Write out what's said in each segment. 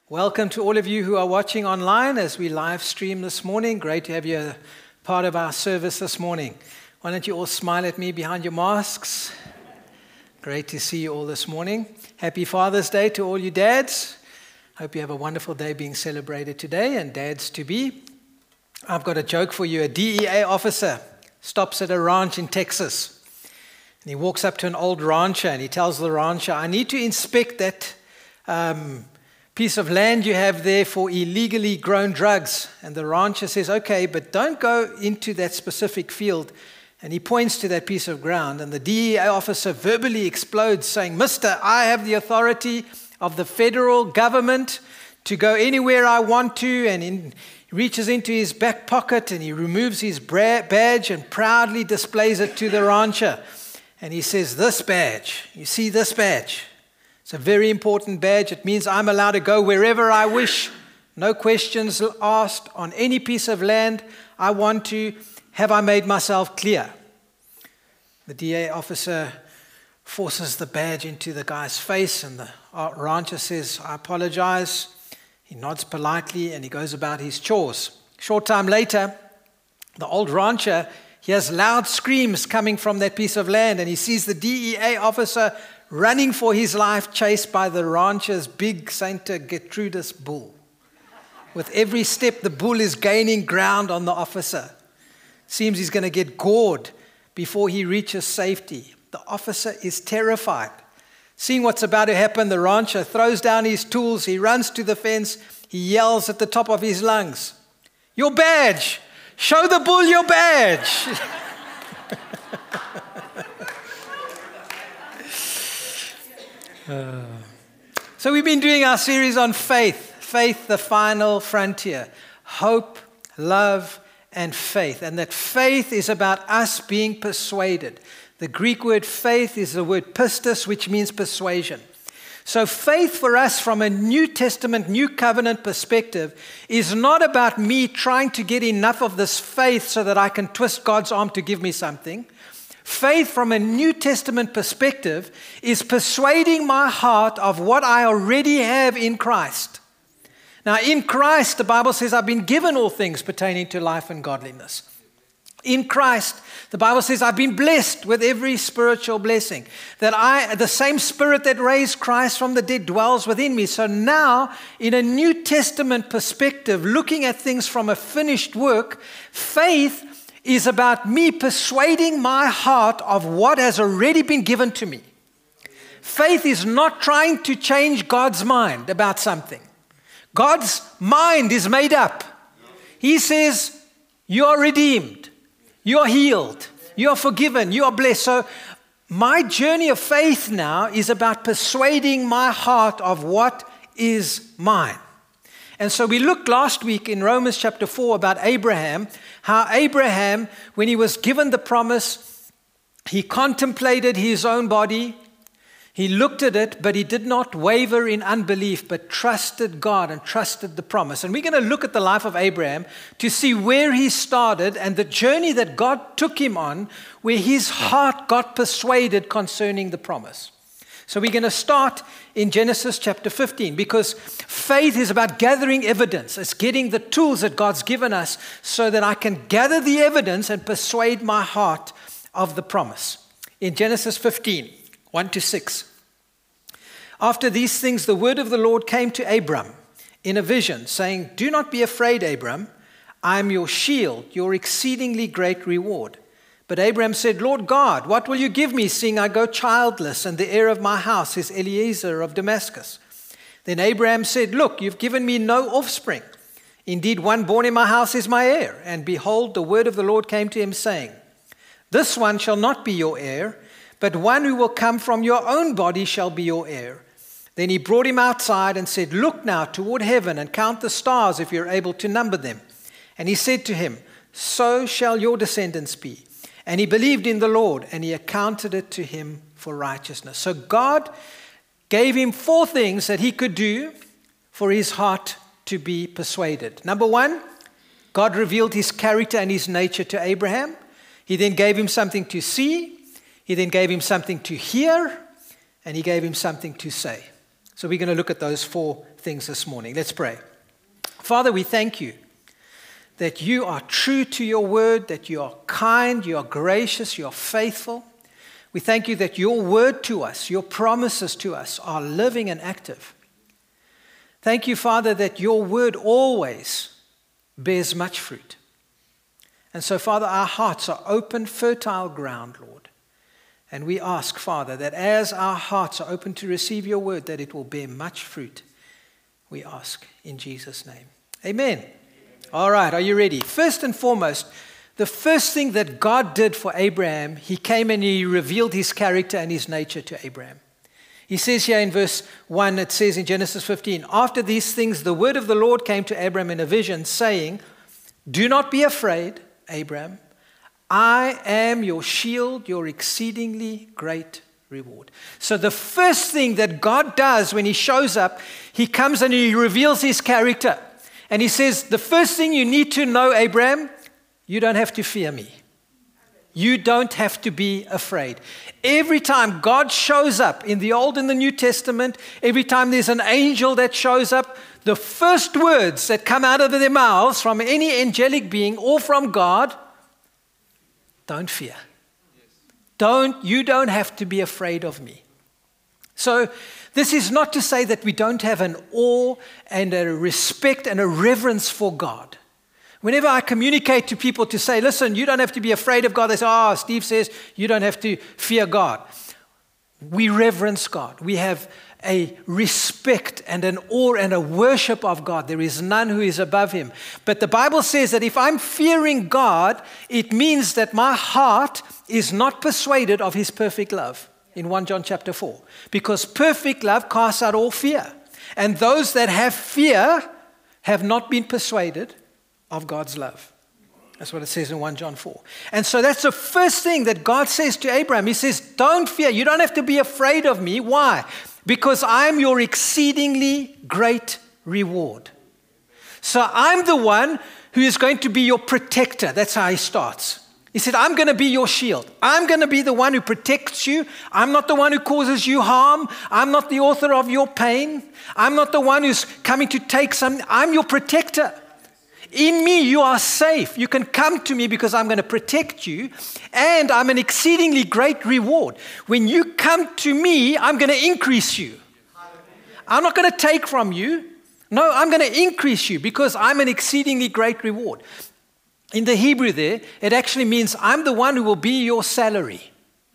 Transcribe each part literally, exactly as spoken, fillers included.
Welcome to all of you who are watching online as we live stream this morning. Great to have you a part of our service this morning. Why don't you all smile at me behind your masks? Great to see you all this morning. Happy Father's Day to all you dads. Hope you have a wonderful day being celebrated today, and dads to be. I've got a joke for you. A D E A officer stops at a ranch in Texas. And he walks up to an old rancher and he tells the rancher, I need to inspect that um, piece of land you have there for illegally grown drugs. And the rancher says, okay, but don't go into that specific field. And he points to that piece of ground, and the D E A officer verbally explodes, saying, Mister, I have the authority of the federal government to go anywhere I want to. And in, he reaches into his back pocket and he removes his bra- badge and proudly displays it to the rancher. And he says, this badge, you see this badge? It's a very important badge. It means I'm allowed to go wherever I wish. No questions asked on any piece of land I want to. Have I made myself clear? The D A officer forces the badge into the guy's face, and the rancher says, I apologize. He nods politely and he goes about his chores. Short time later, the old rancher hears loud screams coming from that piece of land, and he sees the D E A officer running for his life, chased by the rancher's big Saint Gertrudis bull. With every step, the bull is gaining ground on the officer. Seems he's going to get gored before he reaches safety. The officer is terrified. Seeing what's about to happen, the rancher throws down his tools. He runs to the fence. He yells at the top of his lungs, your badge! Show the bull your badge! uh, so we've been doing our series on faith. Faith, the final frontier. Hope, love, and faith. And that faith is about us being persuaded. The Greek word faith is the word pistis, which means persuasion. So faith for us from a New Testament, New Covenant perspective is not about me trying to get enough of this faith so that I can twist God's arm to give me something. Faith from a New Testament perspective is persuading my heart of what I already have in Christ. Now, in Christ, the Bible says, I've been given all things pertaining to life and godliness. In Christ, the Bible says, I've been blessed with every spiritual blessing. That I, the same Spirit that raised Christ from the dead dwells within me. So now, in a New Testament perspective, looking at things from a finished work, faith is about me persuading my heart of what has already been given to me. Faith is not trying to change God's mind about something. God's mind is made up. He says, you are redeemed, you are healed, you are forgiven, you are blessed. So my journey of faith now is about persuading my heart of what is mine. And so we looked last week in Romans chapter four about Abraham, how Abraham, when he was given the promise, he contemplated his own body. He looked at it, but he did not waver in unbelief, but trusted God and trusted the promise. And we're going to look at the life of Abraham to see where he started and the journey that God took him on, where his heart got persuaded concerning the promise. So we're going to start in Genesis chapter fifteen, because faith is about gathering evidence. It's getting the tools that God's given us so that I can gather the evidence and persuade my heart of the promise. In Genesis fifteen, one to six. After these things, the word of the Lord came to Abram in a vision, saying, do not be afraid, Abram. I am your shield, your exceedingly great reward. But Abram said, Lord God, what will you give me, seeing I go childless, and the heir of my house is Eliezer of Damascus? Then Abraham said, look, you've given me no offspring. Indeed, one born in my house is my heir. And behold, the word of the Lord came to him, saying, this one shall not be your heir, but one who will come from your own body shall be your heir. Then he brought him outside and said, look now toward heaven and count the stars if you're able to number them. And he said to him, so shall your descendants be. And he believed in the Lord, and he accounted it to him for righteousness. So God gave him four things that he could do for his heart to be persuaded. Number one, God revealed his character and his nature to Abraham. He then gave him something to see. He then gave him something to hear. And he gave him something to say. So we're going to look at those four things this morning. Let's pray. Father, we thank you that you are true to your word, that you are kind, you are gracious, you are faithful. We thank you that your word to us, your promises to us are living and active. Thank you, Father, that your word always bears much fruit. And so, Father, our hearts are open, fertile ground, Lord. And we ask, Father, that as our hearts are open to receive your word, that it will bear much fruit. We ask in Jesus' name. Amen. Amen. All right, are you ready? First and foremost, the first thing that God did for Abraham, he came and he revealed his character and his nature to Abraham. He says here in verse one, it says in Genesis fifteen, after these things, the word of the Lord came to Abraham in a vision, saying, do not be afraid, Abraham. I am your shield, your exceedingly great reward. So the first thing that God does when he shows up, he comes and he reveals his character. And he says, the first thing you need to know, Abraham, you don't have to fear me. You don't have to be afraid. Every time God shows up in the Old and the New Testament, every time there's an angel that shows up, the first words that come out of their mouths from any angelic being or from God, don't fear. Don't, you don't have to be afraid of me. So this is not to say that we don't have an awe and a respect and a reverence for God. Whenever I communicate to people to say, listen, you don't have to be afraid of God, they say, oh, Steve says you don't have to fear God. We reverence God. We have a respect and an awe and a worship of God. There is none who is above him. But the Bible says that if I'm fearing God, it means that my heart is not persuaded of his perfect love in First John chapter four. Because perfect love casts out all fear. And those that have fear have not been persuaded of God's love. That's what it says in First John four. And so that's the first thing that God says to Abraham. He says, don't fear. You don't have to be afraid of me. Why? Because I'm your exceedingly great reward. So I'm the one who is going to be your protector. That's how he starts. He said, I'm going to be your shield. I'm going to be the one who protects you. I'm not the one who causes you harm. I'm not the author of your pain. I'm not the one who's coming to take something. I'm your protector. In me, you are safe. You can come to me because I'm going to protect you, and I'm an exceedingly great reward. When you come to me, I'm going to increase you. I'm not going to take from you. No, I'm going to increase you because I'm an exceedingly great reward. In the Hebrew there, it actually means I'm the one who will be your salary.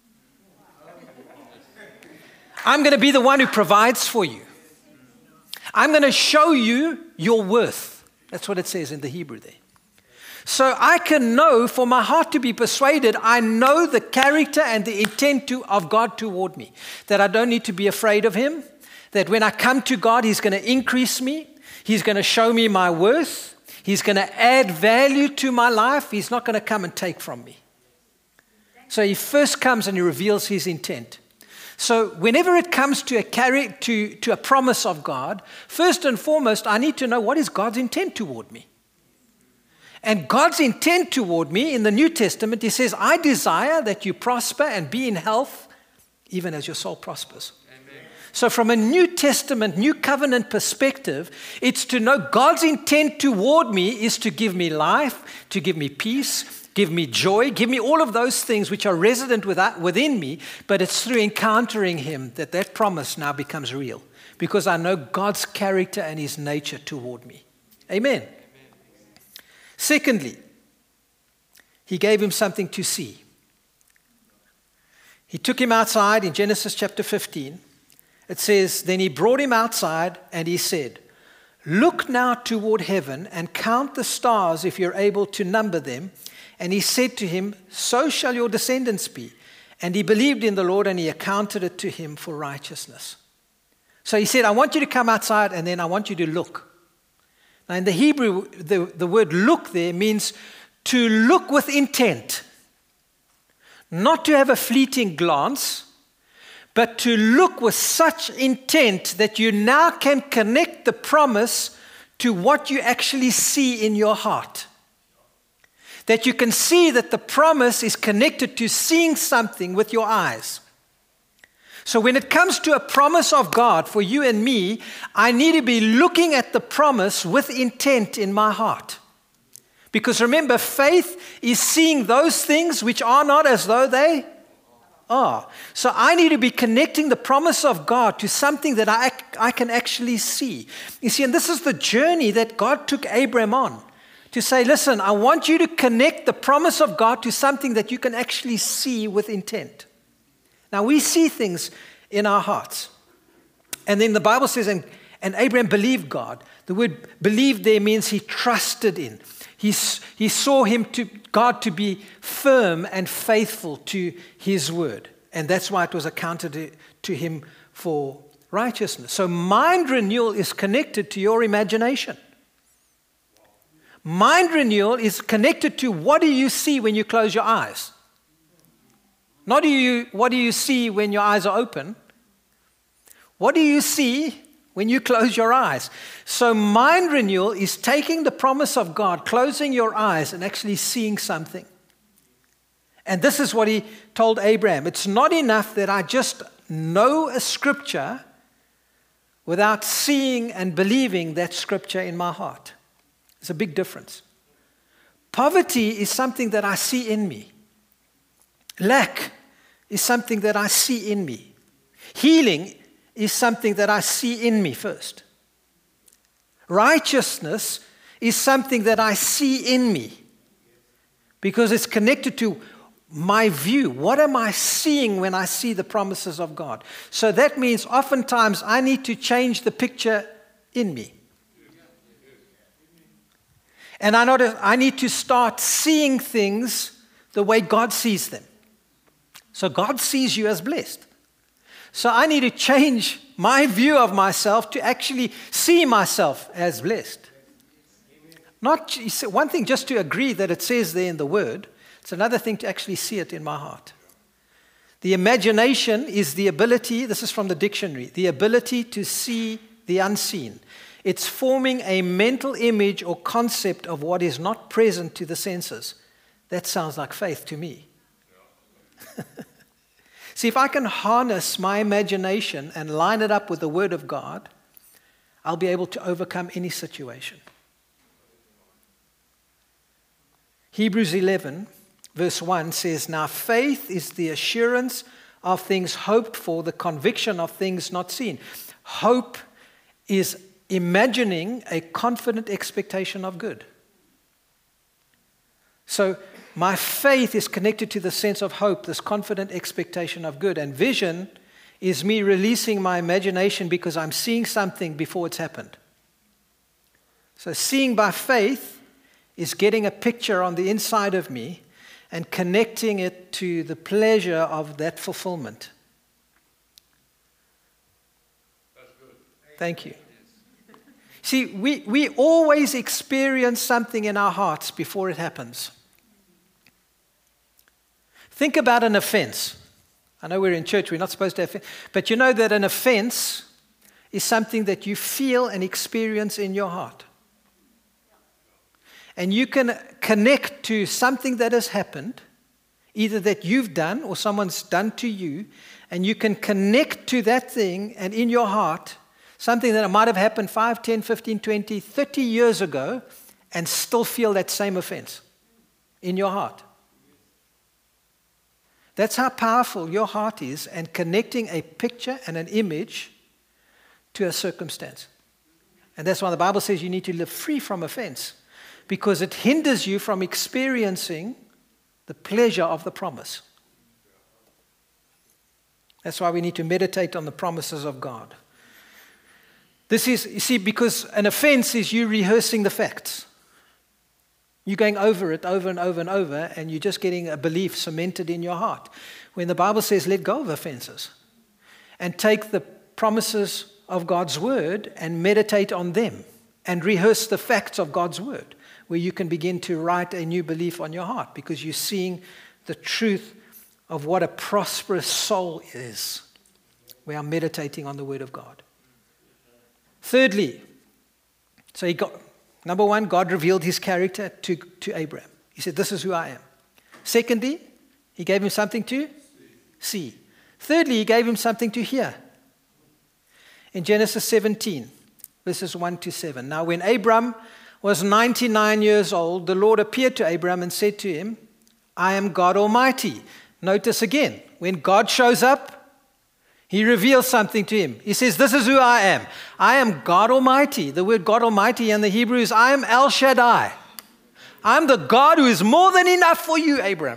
I'm going to be the one who provides for you. I'm going to show you your worth. That's what it says in the Hebrew there. So I can know, for my heart to be persuaded, I know the character and the intent to, of God toward me. That I don't need to be afraid of him. That when I come to God, he's going to increase me. He's going to show me my worth. He's going to add value to my life. He's not going to come and take from me. So he first comes and he reveals his intent. So whenever it comes to a carry, to, to a promise of God, first and foremost, I need to know what is God's intent toward me. And God's intent toward me in the New Testament, he says, I desire that you prosper and be in health, even as your soul prospers. Amen. So from a New Testament, New Covenant perspective, it's to know God's intent toward me is to give me life, to give me peace, give me joy, give me all of those things which are resident within me, but it's through encountering him that that promise now becomes real because I know God's character and his nature toward me. Amen. Amen. Secondly, he gave him something to see. He took him outside in Genesis chapter fifteen. It says, then he brought him outside and he said, look now toward heaven and count the stars if you're able to number them. And he said to him, so shall your descendants be. And he believed in the Lord and he accounted it to him for righteousness. So he said, I want you to come outside and then I want you to look. Now in the Hebrew, the, the word look there means to look with intent. Not to have a fleeting glance, but to look with such intent that you now can connect the promise to what you actually see in your heart. That you can see that the promise is connected to seeing something with your eyes. So when it comes to a promise of God for you and me, I need to be looking at the promise with intent in my heart. Because remember, faith is seeing those things which are not as though they are. So I need to be connecting the promise of God to something that I, I can actually see. You see, and this is the journey that God took Abraham on. To say, listen, I want you to connect the promise of God to something that you can actually see with intent. Now, we see things in our hearts. And then the Bible says, and, and Abraham believed God. The word believed there means he trusted in. He, he saw him to God to be firm and faithful to his word. And that's why it was accounted to, to him for righteousness. So mind renewal is connected to your imagination. Mind renewal is connected to what do you see when you close your eyes? Not do you, what do you see when your eyes are open? What do you see when you close your eyes? So mind renewal is taking the promise of God, closing your eyes and actually seeing something. And this is what he told Abraham. It's not enough that I just know a scripture without seeing and believing that scripture in my heart. It's a big difference. Poverty is something that I see in me. Lack is something that I see in me. Healing is something that I see in me first. Righteousness is something that I see in me because it's connected to my view. What am I seeing when I see the promises of God? So that means oftentimes I need to change the picture in me. And I, not, I need to start seeing things the way God sees them. So God sees you as blessed. So I need to change my view of myself to actually see myself as blessed. Not one thing just to agree that it says there in the Word. It's another thing to actually see it in my heart. The imagination is the ability, this is from the dictionary, the ability to see the unseen. It's forming a mental image or concept of what is not present to the senses. That sounds like faith to me. See, if I can harness my imagination and line it up with the Word of God, I'll be able to overcome any situation. Hebrews eleven, verse one says, now faith is the assurance of things hoped for, the conviction of things not seen. Hope is imagining a confident expectation of good. So my faith is connected to the sense of hope, this confident expectation of good. And vision is me releasing my imagination because I'm seeing something before it's happened. So seeing by faith is getting a picture on the inside of me and connecting it to the pleasure of that fulfillment. That's good. Thank you. See, we, we always experience something in our hearts before it happens. Think about an offense. I know we're in church, we're not supposed to have, but you know that an offense is something that you feel and experience in your heart. And you can connect to something that has happened, either that you've done or someone's done to you, and you can connect to that thing and in your heart, something that might have happened five, ten, fifteen, twenty, thirty years ago, and still feel that same offense in your heart. That's how powerful your heart is, and connecting a picture and an image to a circumstance. And that's why the Bible says you need to live free from offense, because it hinders you from experiencing the pleasure of the promise. That's why we need to meditate on the promises of God. This is, you see, because an offense is you rehearsing the facts. You're going over it over and over and over, and you're just getting a belief cemented in your heart. When the Bible says let go of offenses and take the promises of God's word and meditate on them and rehearse the facts of God's word, where you can begin to write a new belief on your heart because you're seeing the truth of what a prosperous soul is. We are meditating on the word of God. Thirdly, so he got, number one, God revealed his character to, to Abraham. He said, this is who I am. Secondly, he gave him something to see. Thirdly, he gave him something to hear. In Genesis seventeen, verses one to seven. Now when Abram was ninety-nine years old, the Lord appeared to Abram and said to him, I am God Almighty. Notice again, when God shows up, he reveals something to him. He says, this is who I am. I am God Almighty. The word God Almighty in the Hebrew is, I am El Shaddai. I'm the God who is more than enough for you, Abram.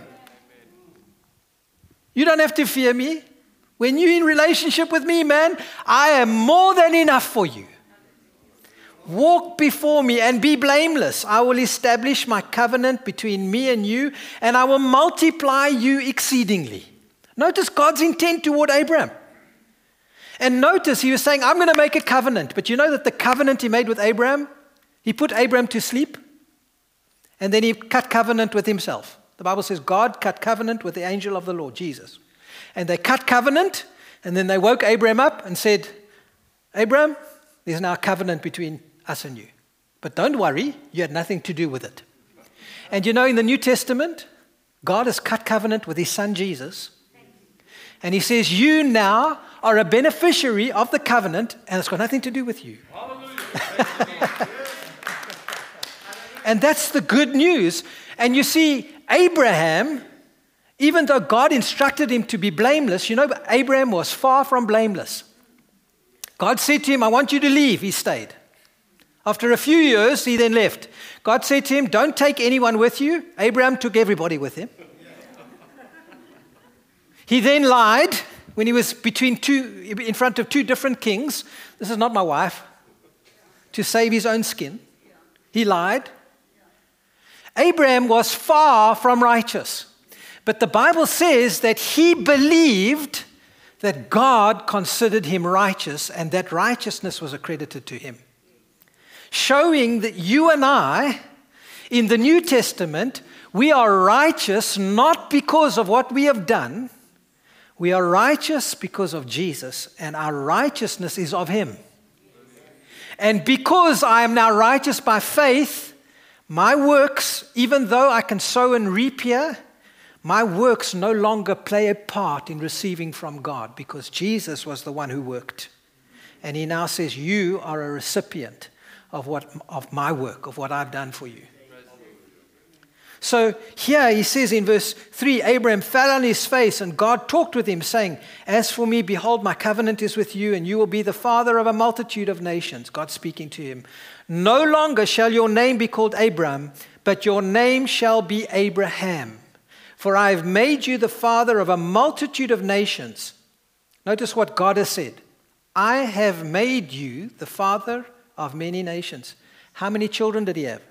You don't have to fear me. When you're in relationship with me, man, I am more than enough for you. Walk before me and be blameless. I will establish my covenant between me and you, and I will multiply you exceedingly. Notice God's intent toward Abraham. And notice he was saying, I'm going to make a covenant. But you know that the covenant he made with Abraham, he put Abraham to sleep, and then he cut covenant with himself. The Bible says God cut covenant with the angel of the Lord, Jesus. And they cut covenant, and then they woke Abraham up and said, Abraham, there's now a covenant between us and you. But don't worry, you had nothing to do with it. And you know, in the New Testament, God has cut covenant with his son Jesus. And he says, you now are a beneficiary of the covenant, and it's got nothing to do with you. And that's the good news. And you see, Abraham, even though God instructed him to be blameless, you know, Abraham was far from blameless. God said to him, I want you to leave. He stayed. After a few years, he then left. God said to him, don't take anyone with you. Abraham took everybody with him. He then lied when he was between two, in front of two different kings. This is not my wife. To save his own skin. He lied. Abraham was far from righteous. But the Bible says that he believed that God considered him righteous, and that righteousness was accredited to him. Showing that you and I, in the New Testament, we are righteous not because of what we have done. We are righteous because of Jesus, and our righteousness is of him. And because I am now righteous by faith, my works, even though I can sow and reap here, my works no longer play a part in receiving from God, because Jesus was the one who worked. And he now says, you are a recipient of what of my work, of what I've done for you. So here he says in verse three, Abraham fell on his face, and God talked with him, saying, as for me, behold, my covenant is with you, and you will be the father of a multitude of nations. God speaking to him. No longer shall your name be called Abram, but your name shall be Abraham. For I have made you the father of a multitude of nations. Notice what God has said. I have made you the father of many nations. How many children did he have?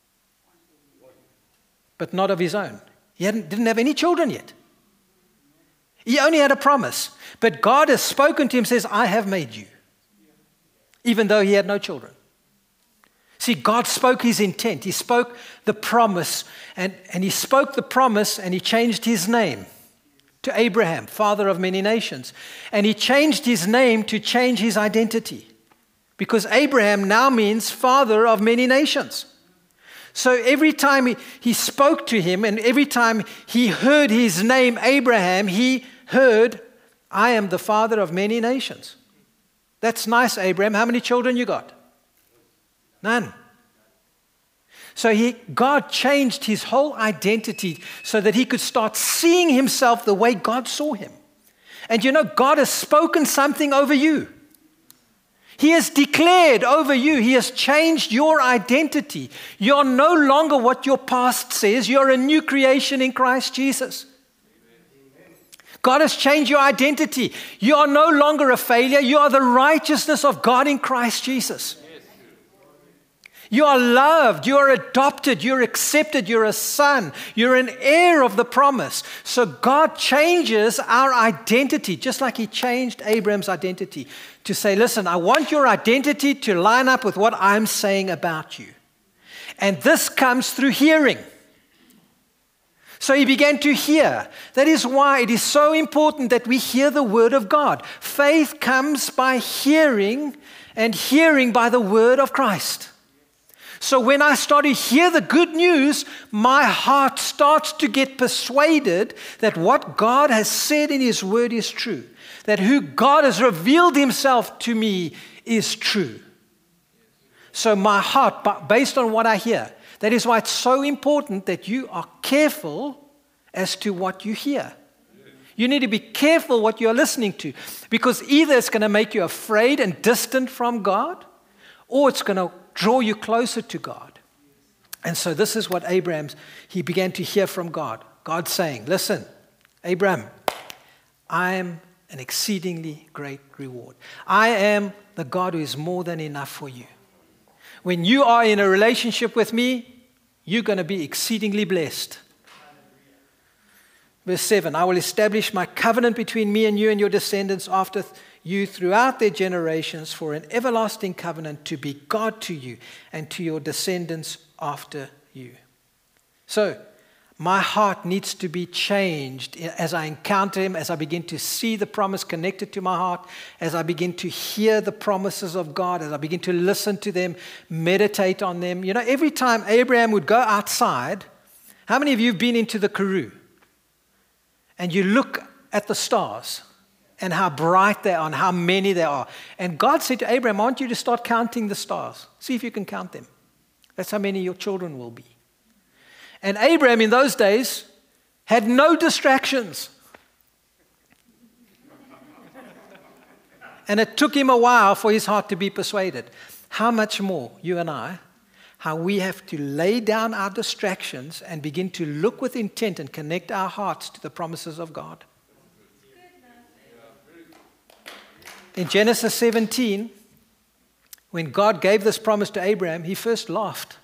But not of his own. He hadn't, didn't have any children yet. He only had a promise. But God has spoken to him, says, I have made you. Even though he had no children. See, God spoke his intent. He spoke the promise. And, and he spoke the promise, and he changed his name to Abraham, father of many nations. And he changed his name to change his identity. Because Abraham now means father of many nations. So every time he, he spoke to him, and every time he heard his name, Abraham, he heard, I am the father of many nations. That's nice, Abraham. How many children you got? None. So he, God changed his whole identity so that he could start seeing himself the way God saw him. And you know, God has spoken something over you. He has declared over you. He has changed your identity. You're no longer what your past says. You're a new creation in Christ Jesus. God has changed your identity. You are no longer a failure. You are the righteousness of God in Christ Jesus. You are loved, you are adopted, you're accepted, you're a son, you're an heir of the promise. So God changes our identity, just like he changed Abraham's identity, to say, listen, I want your identity to line up with what I'm saying about you. And this comes through hearing. So he began to hear. That is why it is so important that we hear the word of God. Faith comes by hearing, and hearing by the word of Christ. So when I start to hear the good news, my heart starts to get persuaded that what God has said in His Word is true. That who God has revealed Himself to me is true. So my heart, based on what I hear, that is why it's so important that you are careful as to what you hear. You need to be careful what you're listening to, because either it's going to make you afraid and distant from God, or it's going to draw you closer to God. And so this is what Abraham, he began to hear from God. God saying, listen, Abraham, I am an exceedingly great reward. I am the God who is more than enough for you. When you are in a relationship with me, you're going to be exceedingly blessed. Verse seven, I will establish my covenant between me and you and your descendants after you throughout their generations for an everlasting covenant to be God to you and to your descendants after you. So, my heart needs to be changed as I encounter Him, as I begin to see the promise connected to my heart, as I begin to hear the promises of God, as I begin to listen to them, meditate on them. You know, every time Abraham would go outside, how many of you have been into the Karoo? And you look at the stars and how bright they are and how many there are. And God said to Abraham, I want you to start counting the stars. See if you can count them. That's how many your children will be. And Abraham in those days had no distractions. And it took him a while for his heart to be persuaded. How much more, you and I, how we have to lay down our distractions and begin to look with intent and connect our hearts to the promises of God. In Genesis seventeen, when God gave this promise to Abraham, He first laughed.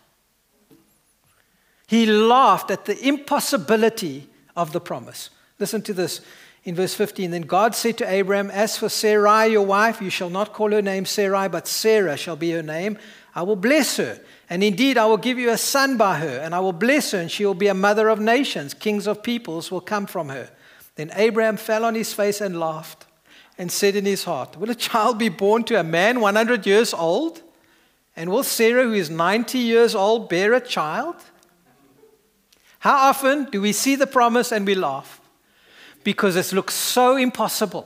He laughed at the impossibility of the promise. Listen to this in verse fifteen. Then God said to Abraham, as for Sarai, your wife, you shall not call her name Sarai, but Sarah shall be her name. I will bless her. And indeed, I will give you a son by her, and I will bless her, and she will be a mother of nations. Kings of peoples will come from her. Then Abraham fell on his face and laughed, and said in his heart, will a child be born to a man one hundred years old? And will Sarah, who is ninety years old, bear a child? How often do we see the promise and we laugh? Because it looks so impossible.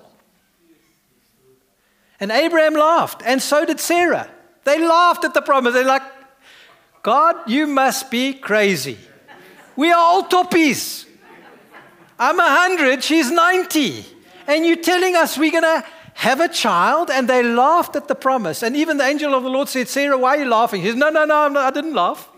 And Abraham laughed, and so did Sarah. They laughed at the promise. They're like, God, you must be crazy. We are all toppies. I'm a hundred, she's ninety. And you're telling us we're going to have a child? And they laughed at the promise. And even the angel of the Lord said, Sarah, why are you laughing? She said, no, no, no, I'm not, I didn't laugh.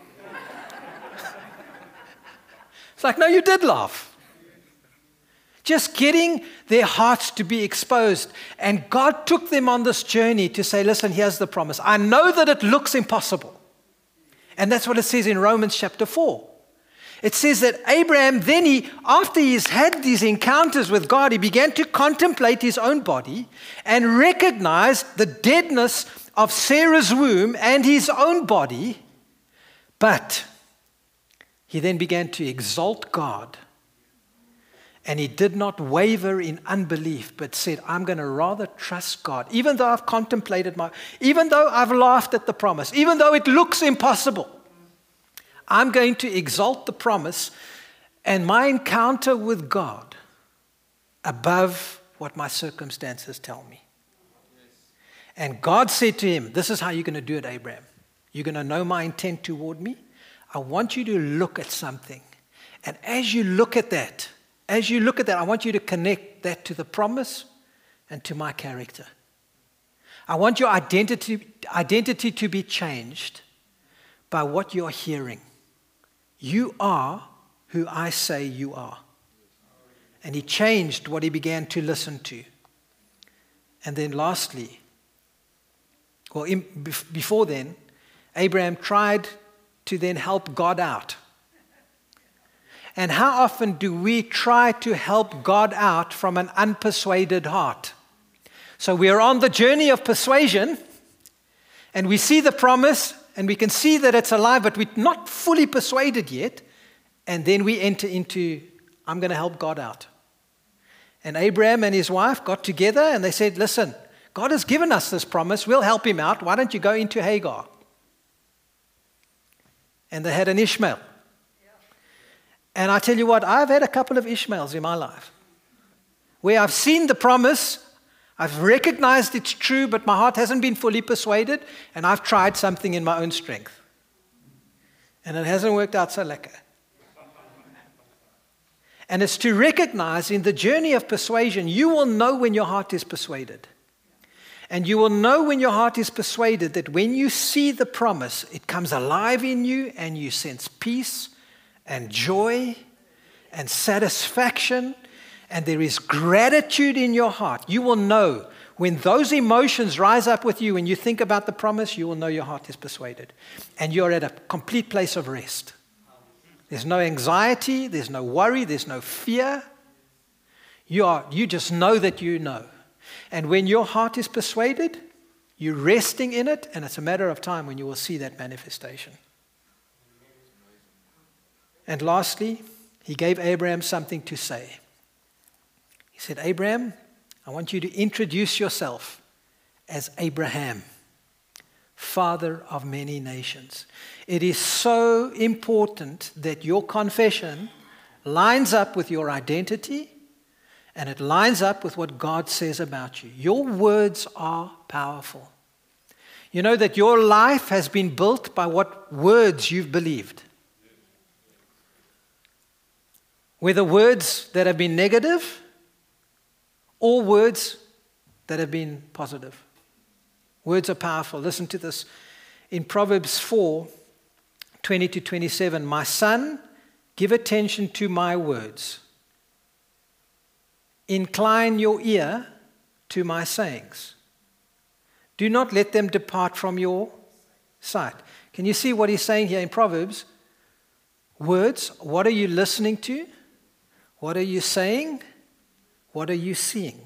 It's like, no, you did laugh. Just getting their hearts to be exposed. And God took them on this journey to say, listen, here's the promise. I know that it looks impossible. And that's what it says in Romans chapter four. It says that Abraham, then he, after he's had these encounters with God, he began to contemplate his own body and recognized the deadness of Sarah's womb and his own body. But he then began to exalt God. And he did not waver in unbelief, but said, I'm going to rather trust God. Even though I've contemplated my, even though I've laughed at the promise, even though it looks impossible, I'm going to exalt the promise and my encounter with God above what my circumstances tell me. And God said to him, this is how you're going to do it, Abraham. You're going to know my intent toward me. I want you to look at something. And as you look at that, As you look at that, I want you to connect that to the promise and to my character. I want your identity, identity to be changed by what you're hearing. You are who I say you are. And he changed what he began to listen to. And then lastly, well, in, before then, Abraham tried to then help God out. And how often do we try to help God out from an unpersuaded heart? So we are on the journey of persuasion, and we see the promise, and we can see that it's alive, but we're not fully persuaded yet. And then we enter into, I'm going to help God out. And Abraham and his wife got together, and they said, listen, God has given us this promise. We'll help him out. Why don't you go into Hagar? and they had an Ishmael. And I tell you what, I've had a couple of Ishmaels in my life where I've seen the promise, I've recognized it's true, but my heart hasn't been fully persuaded, and I've tried something in my own strength. And it hasn't worked out so lekker. And it's to recognize in the journey of persuasion, you will know when your heart is persuaded. And you will know when your heart is persuaded that when you see the promise, it comes alive in you and you sense peace and joy and satisfaction, and there is gratitude in your heart. You will know when those emotions rise up with you and you think about the promise, you will know your heart is persuaded. And you're at a complete place of rest. There's no anxiety, there's no worry, there's no fear. You are, you just know that you know. And when your heart is persuaded, you're resting in it, and it's a matter of time when you will see that manifestation. And lastly, he gave Abraham something to say. He said, Abraham, I want you to introduce yourself as Abraham, father of many nations. It is so important that your confession lines up with your identity, and it lines up with what God says about you. Your words are powerful. You know that your life has been built by what words you've believed. Whether words that have been negative or words that have been positive. Words are powerful. Listen to this. In Proverbs four, twenty to twenty-seven, my son, give attention to my words. Incline your ear to my sayings. Do not let them depart from your sight. Can you see what he's saying here in Proverbs? Words, what are you listening to? What are you saying? What are you seeing?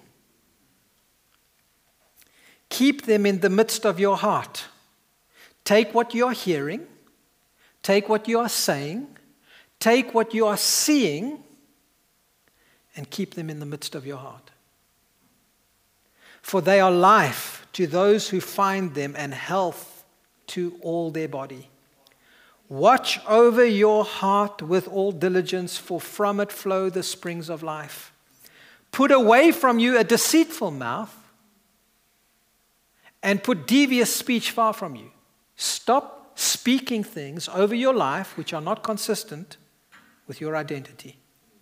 Keep them in the midst of your heart. Take what you are hearing, take what you are saying, take what you are seeing, and keep them in the midst of your heart. For they are life to those who find them and health to all their body. Watch over your heart with all diligence, for from it flow the springs of life. Put away from you a deceitful mouth, and put devious speech far from you. Stop speaking things over your life which are not consistent with your identity.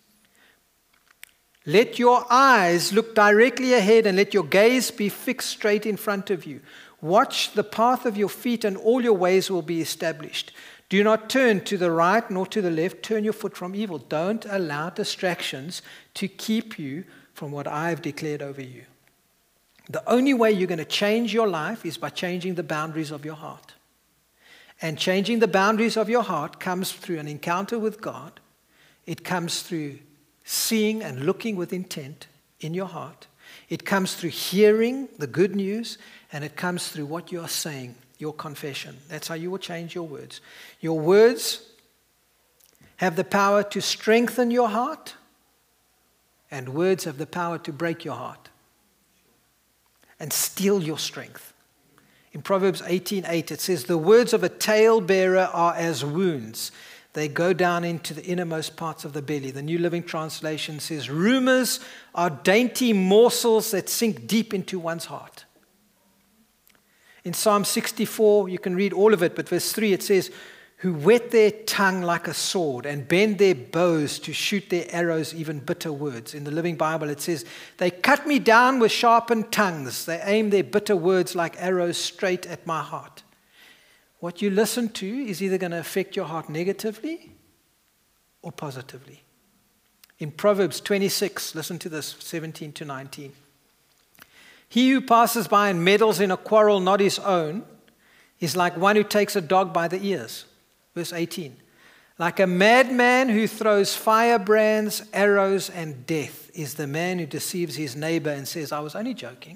Let your eyes look directly ahead, and let your gaze be fixed straight in front of you. Watch the path of your feet, and all your ways will be established. Do not turn to the right nor to the left. Turn your foot from evil. Don't allow distractions to keep you from what I have declared over you. The only way you're going to change your life is by changing the boundaries of your heart. And changing the boundaries of your heart comes through an encounter with God. It comes through seeing and looking with intent in your heart. It comes through hearing the good news, and it comes through what you are saying, your confession. That's how you will change your words. Your words have the power to strengthen your heart, and words have the power to break your heart and steal your strength. In Proverbs eighteen eight, it says, the words of a talebearer are as wounds. They go down into the innermost parts of the belly. The New Living Translation says, rumors are dainty morsels that sink deep into one's heart. In Psalm sixty-four, you can read all of it, but verse three, it says, who whet their tongue like a sword and bend their bows to shoot their arrows, even bitter words. In the Living Bible, it says, they cut me down with sharpened tongues. They aim their bitter words like arrows straight at my heart. What you listen to is either going to affect your heart negatively or positively. In Proverbs twenty-six, listen to this, seventeen to nineteen. He who passes by and meddles in a quarrel not his own is like one who takes a dog by the ears. Verse eighteen. Like a madman who throws firebrands, arrows, and death is the man who deceives his neighbor and says, I was only joking.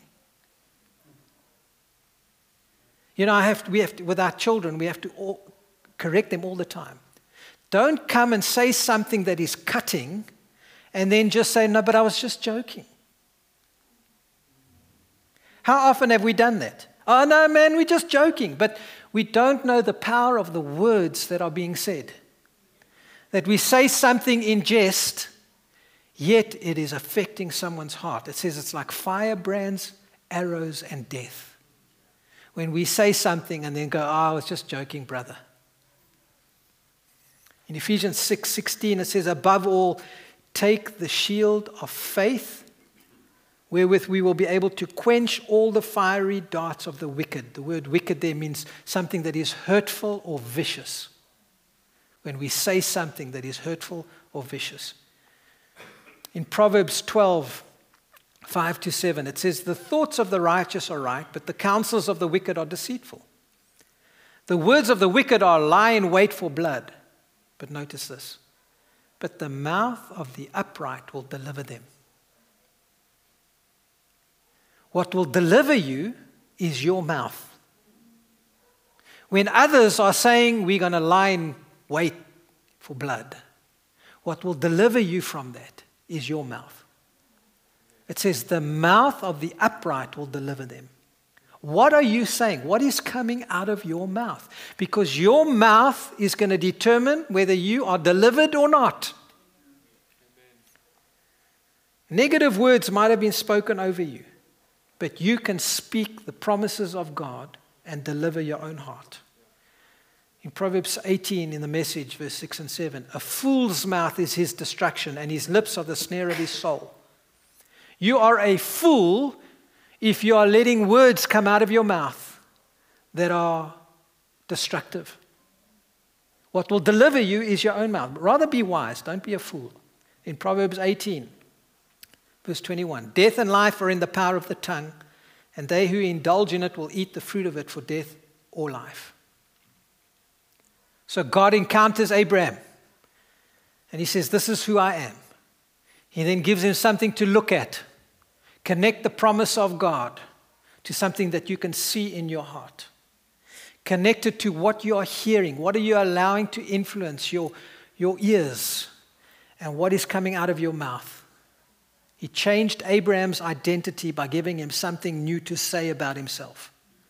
You know, I have to, we have to, with our children, we have to all, correct them all the time. Don't come and say something that is cutting and then just say, no, but I was just joking. How often have we done that? Oh, no, man, we're just joking. But we don't know the power of the words that are being said. That we say something in jest, yet it is affecting someone's heart. It says it's like firebrands, arrows, and death. When we say something and then go, oh, I was just joking, brother. In Ephesians six sixteen, it says, above all, take the shield of faith, wherewith we will be able to quench all the fiery darts of the wicked. The word wicked there means something that is hurtful or vicious. When we say something that is hurtful or vicious. In Proverbs twelve, five to seven, it says, the thoughts of the righteous are right, but the counsels of the wicked are deceitful. The words of the wicked are lie in wait for blood. But notice this. But the mouth of the upright will deliver them. What will deliver you is your mouth. When others are saying we're going to lie in wait for blood, what will deliver you from that is your mouth. It says the mouth of the upright will deliver them. What are you saying? What is coming out of your mouth? Because your mouth is going to determine whether you are delivered or not. Negative words might have been spoken over you, but you can speak the promises of God and deliver your own heart. In Proverbs eighteen, in the Message, verse six and seven, a fool's mouth is his destruction, and his lips are the snare of his soul. You are a fool if you are letting words come out of your mouth that are destructive. What will deliver you is your own mouth. Rather be wise, don't be a fool. In Proverbs eighteen, verse twenty-one, death and life are in the power of the tongue, and they who indulge in it will eat the fruit of it for death or life. So God encounters Abraham, and he says, this is who I am. He then gives him something to look at. Connect the promise of God to something that you can see in your heart. Connect it to what you are hearing. What are you allowing to influence your, your ears? And what is coming out of your mouth? He changed Abraham's identity by giving him something new to say about himself.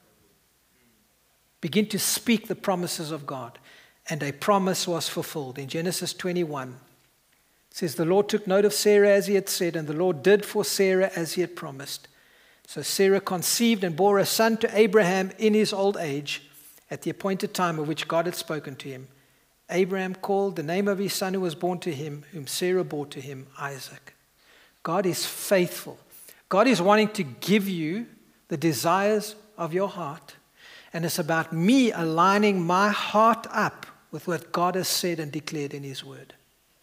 Begin to speak the promises of God. And a promise was fulfilled. In Genesis twenty-one, it says, the Lord took note of Sarah as he had said, and the Lord did for Sarah as he had promised. So Sarah conceived and bore a son to Abraham in his old age, at the appointed time of which God had spoken to him. Abraham called the name of his son who was born to him, whom Sarah bore to him, Isaac. God is faithful. God is wanting to give you the desires of your heart. And it's about me aligning my heart up with what God has said and declared in his word.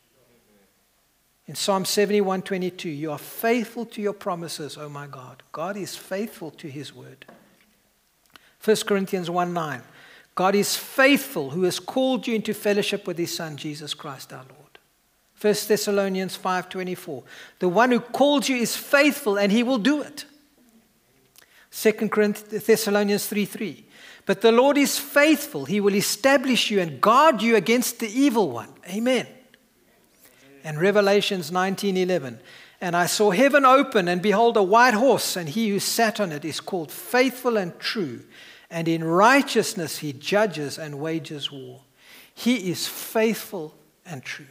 In Psalm seventy-one twenty-two, you are faithful to your promises, oh my God. God is faithful to his word. First Corinthians one nine, God is faithful who has called you into fellowship with his Son, Jesus Christ our Lord. First Thessalonians five twenty-four, the one who called you is faithful and he will do it. Second Thessalonians three three, but the Lord is faithful. He will establish you and guard you against the evil one. Amen. And Revelations nineteen eleven, and I saw heaven open, and behold, a white horse, and he who sat on it is called Faithful and True, and in righteousness he judges and wages war. He is faithful and true.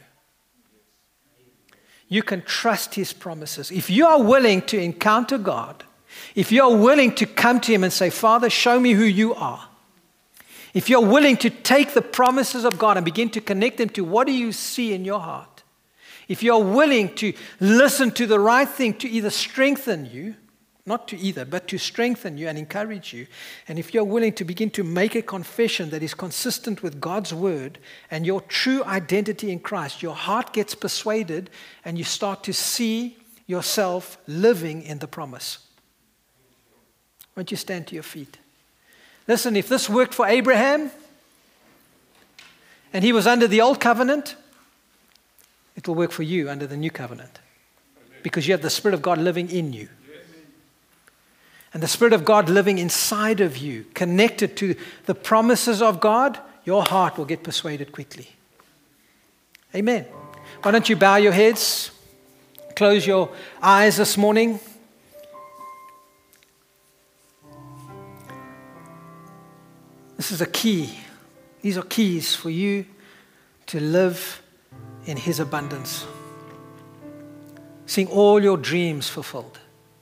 You can trust his promises. If you are willing to encounter God, if you are willing to come to him and say, Father, show me who you are. If you're willing to take the promises of God and begin to connect them to what do you see in your heart, if you're willing to listen to the right thing to either strengthen you, not to either, but to strengthen you and encourage you, and if you're willing to begin to make a confession that is consistent with God's word and your true identity in Christ, your heart gets persuaded and you start to see yourself living in the promise. Won't you stand to your feet? Listen, if this worked for Abraham and he was under the old covenant, it will work for you under the new covenant. Because you have the Spirit of God living in you. And the Spirit of God living inside of you, connected to the promises of God, your heart will get persuaded quickly. Amen. Why don't you bow your heads, close your eyes this morning. This is a key. These are keys for you to live in His abundance, seeing all your dreams fulfilled.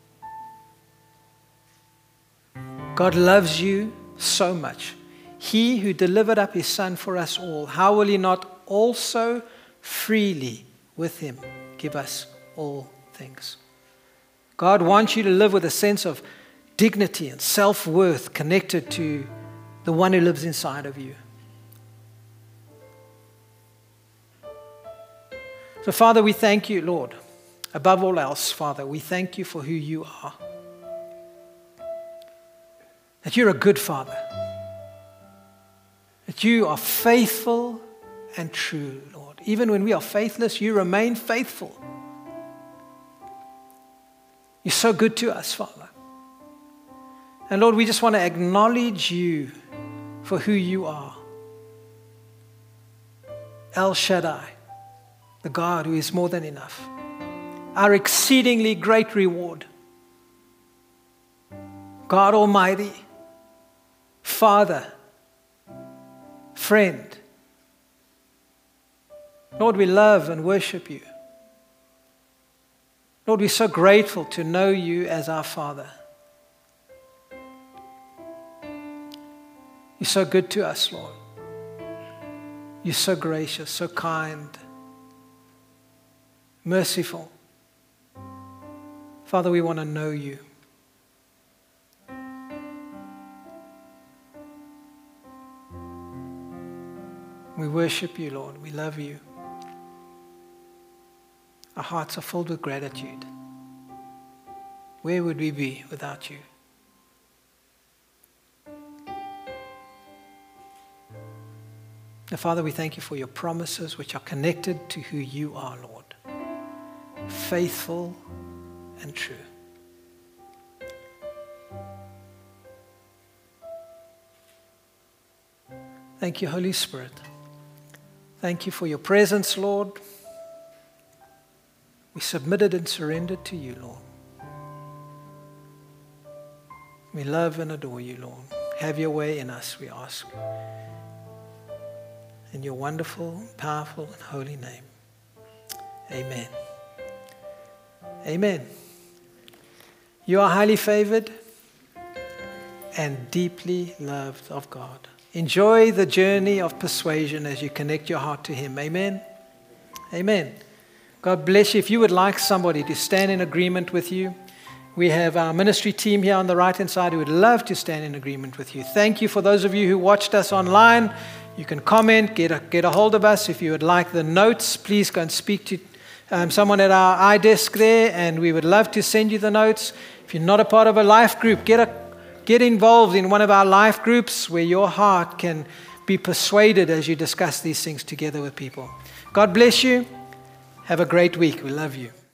God loves you so much. He who delivered up His Son for us all, how will He not also freely with Him give us all things? God wants you to live with a sense of dignity and self-worth connected to the one who lives inside of you. So, Father, we thank you, Lord. Above all else, Father, we thank you for who you are. That you're a good Father. That you are faithful and true, Lord. Even when we are faithless, you remain faithful. You're so good to us, Father. And Lord, we just want to acknowledge you for who you are. El Shaddai, the God who is more than enough. Our exceedingly great reward. God Almighty, Father, friend. Lord, we love and worship you. Lord, we're so grateful to know you as our Father. You're so good to us, Lord. You're so gracious, so kind, merciful. Father, we want to know you. We worship you, Lord. We love you. Our hearts are filled with gratitude. Where would we be without you? Now, Father, we thank you for your promises which are connected to who you are, Lord. Faithful and true. Thank you, Holy Spirit. Thank you for your presence, Lord. We submitted and surrendered to you, Lord. We love and adore you, Lord. Have your way in us, we ask. In your wonderful, powerful, and holy name. Amen. Amen. You are highly favored and deeply loved of God. Enjoy the journey of persuasion as you connect your heart to Him. Amen. Amen. God bless you. If you would like somebody to stand in agreement with you, we have our ministry team here on the right-hand side who would love to stand in agreement with you. Thank you for those of you who watched us online. You can comment, get a, get a hold of us. If you would like the notes, please go and speak to um, someone at our iDesk there, and we would love to send you the notes. If you're not a part of a life group, get a Get involved in one of our life groups where your heart can be persuaded as you discuss these things together with people. God bless you. Have a great week. We love you.